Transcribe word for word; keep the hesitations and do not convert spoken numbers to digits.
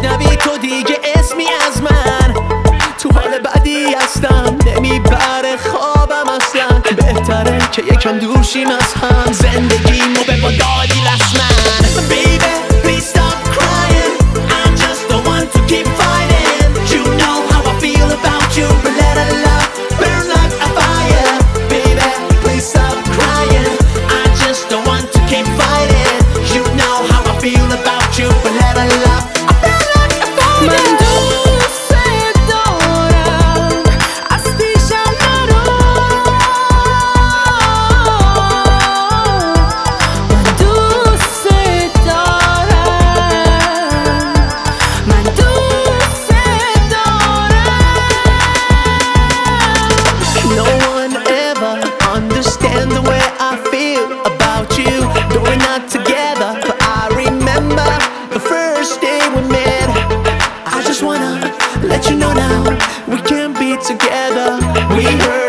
بشنوی تو دیگه اسمی از من تو حال بعدی هستم، نمیبره خوابم اصلا. بهتره که یکم دور شیم از هم، زندگیمو به با دادی رسما. Baby, please stop crying, I just don't want to keep fighting. You know how I feel about you, but let our love burn like a fire. Baby, please stop crying, I just don't want to keep fighting. You know how I feel about you, but let our love burn like a fire. من دوست دارم از پیشم نرو، من دوست دارم، من دوست دارم. No one ever understands the way I feel about you. Though we're not together, but I remember the first day we met. I just wanna let you know now we can't be together. We heard